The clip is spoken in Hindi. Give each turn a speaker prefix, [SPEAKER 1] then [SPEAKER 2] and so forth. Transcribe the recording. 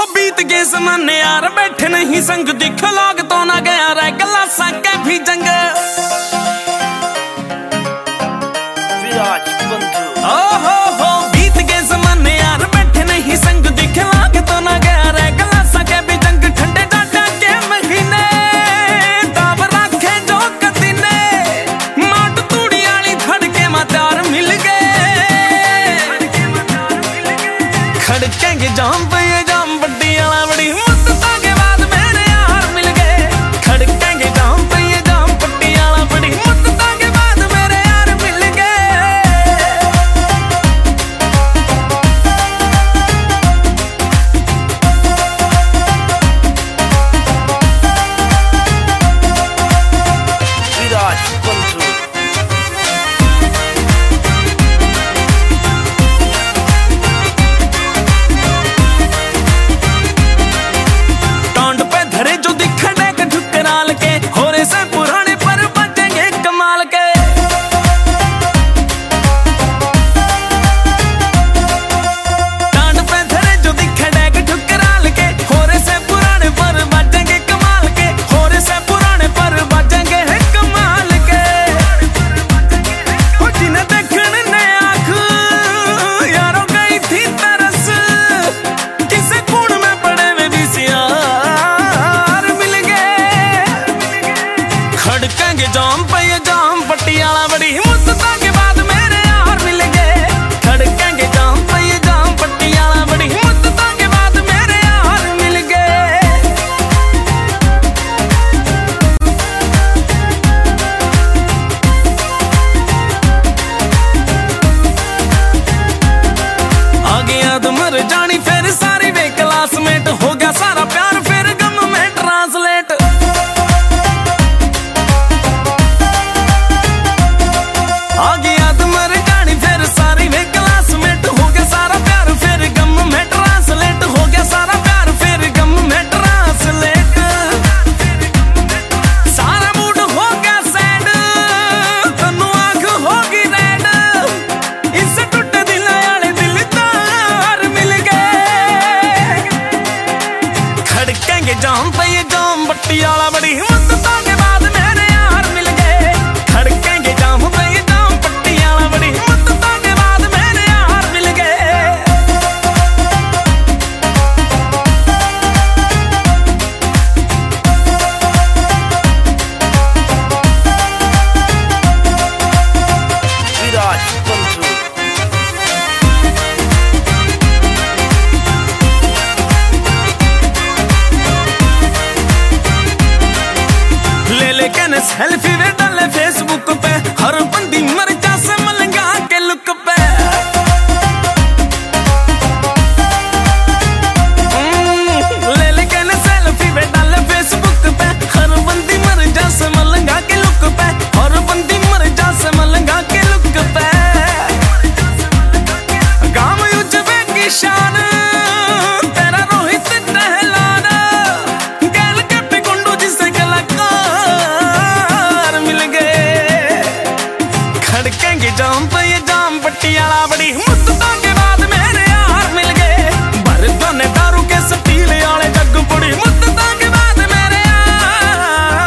[SPEAKER 1] बीत गए जमाने यार बैठे नहीं संग दिख लोग तो ना गया रह गला सके भी जंग हो बीत गए जमाने यार बैठे नहीं संग दिख लोग तो ना गया रह गला सके भी जंग ठंडे डाटा के महीने दाब रखे जो कदी ने माट तूड़ी वाली धड़के मातार मिल गए खड़केंगे जाम पे जाम बड्डी वाला बड़ी मुद्दतों के बाद मेरे यार मिल गए खड़केंगे जाम पे जाम बड्डी वाला बड़ी मुद्दतों के बाद मेरे यार मिल गए
[SPEAKER 2] विराज बंधु खड़केंगे जाम पे जाम पट्टी वाला बड़ी मुद्दतों के बाद मेरे यार मिल गए खड़केंगे जाम पे जाम पट्टी वाला बड़ी मुद्दतों के बाद मेरे यार मिल गए आ गया तो मर जानी फिर सारी वे क्लासमेट हो गया सारा प्यार फिर गम में ट्रांसलेट आ गया तो मर जानी फिर सारी वे क्लासमेट हो गया सारा प्यार फिर गम में ट्रांसलेट हो गया सारा प्यार फिर गम में ट्रांसलेट सारा मूड हो गया सैड तन्नू आंख होगी रेड इससे टूटे दिल वाले दिल तार मिल गए खड़केंगे जाम पे जाम बट्टी वाला बड़ी मुद्दतों के बाद मेरे यार मिल गए खड़केंगे जाम पे सेल्फी वे डाले फेसबुक पे हर बंदी मर जा से मलंगा के लुक पे ले लेके न सेल्फी वे डाले फेसबुक पे हर बंदी मर जा से मलंगा के लुक पे हर बंदी मर जा से मलंगा के लुक पे गाँव युजबे की शान तेरा रोहित टहलाना गैल के पिकुंडू जिसे खड़केंगे जाम पे जाम पट्टी वाला बड़ी